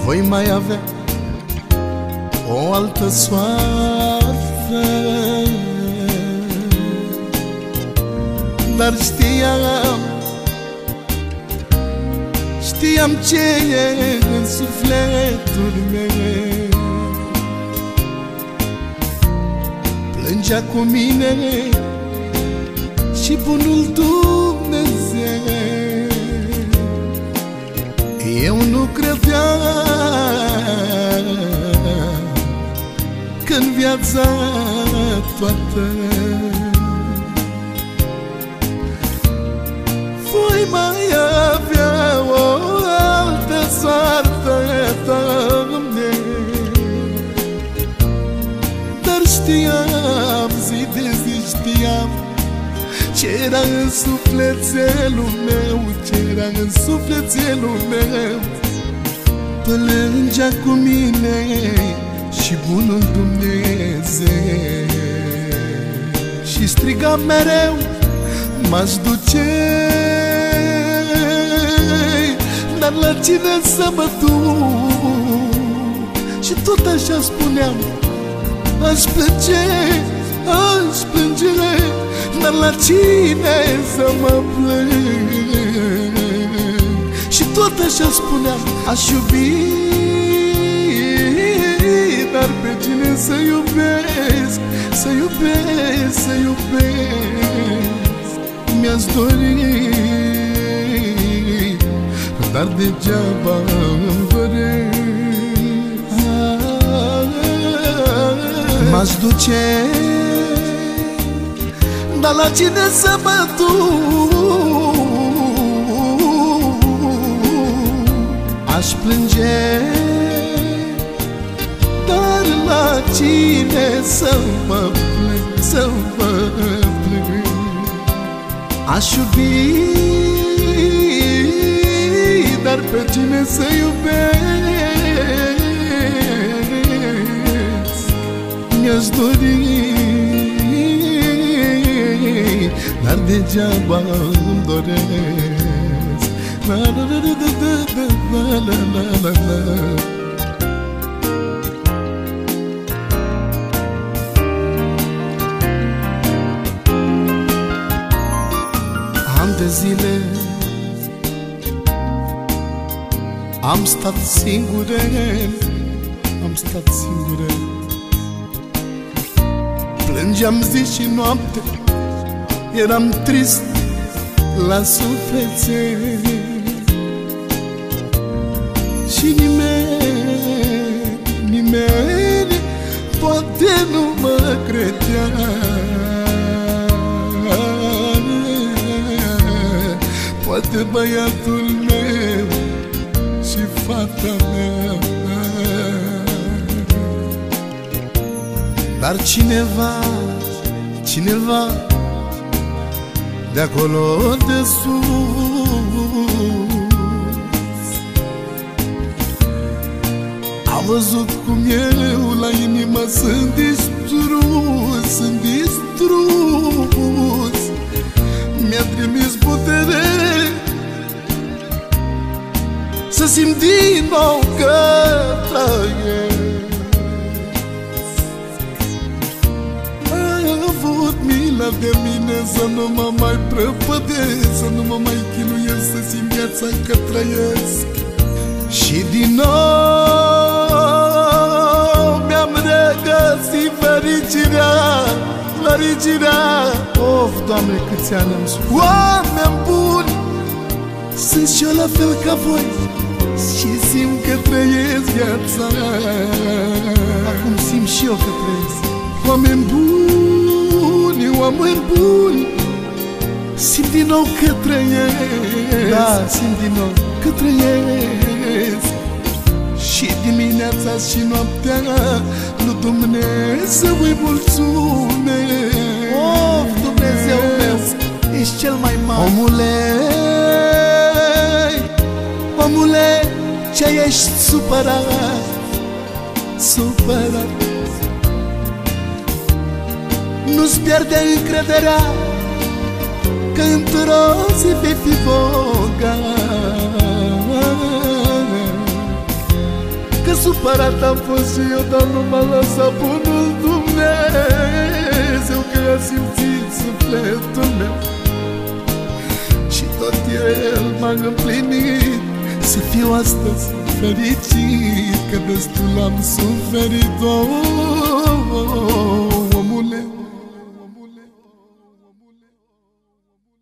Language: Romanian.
voi mai avea o altă soartă, dar știam ce e în sufletul meu. Plângea cu mine și bunul Dumnezeu. Eu nu credeam că-n viața toată voi mai avea o altă soartă, Doamne. Dar știam, zi de zi știam ce era în sufletelul meu, ce era în sufletelul meu. Plângea cu mine și bunul Dumnezeu și striga mereu, m-aș duce, dar la cine să mă duc? Și tot așa spuneam, aș plânge, dar la cine să mă plâng? Și tot așa spuneam, aș iubi, dar pe cine să iubesc, să iubesc, să iubesc? Mi-aș dori, dar degeaba îmi doresc. M-aș duce, dar la cine să mă duc? Aș plânge, dar la cine să mă plâng, să mă plâng? Aș iubi, dar pe cine să iubesc? Mi-aș dori, dar degeaba îmi doresc. La la la la la la la la. Ani de zile am stat singure, am stat singure. Plângeam zi și noapte, eram trist la suflete. Și nimeni poate nu mă credea. Poate băiatul meu și fata mea, dar cineva de acolo de sus a văzut cum eu la inimă sunt distrus, sunt distrus. Mi-a trimis putere să simt din nou că trăiesc. Ai avut milă de mine să nu mă mai prăpădesc, să nu mă mai chinuiesc, să simt viața că trăiesc. Și din nou mi-am regăsit fericirea, fericirea. Of, Doamne, câți ani am spus. Oameni buni, sunt și eu la fel ca voi și simt că trăiesc viața. Acum simt și eu că trăiesc. Oameni buni, oameni buni, simt din nou că trăiesc. Da, simt din nou că trăiesc. Și dimineața și noaptea lui Dumnezeu îi mulțumesc. Of, Dumnezeu meu, ești cel mai mare. Omule, ce ești supărat, supărat? Nu-ți pierde încrederea că într-o zi vei fi bogat. Supărat am fost și eu, dar nu m-a lăsat bunul Dumnezeu, că a simțit sufletul meu și tot El m-a împlinit să fiu astăzi fericit, că destul am suferit.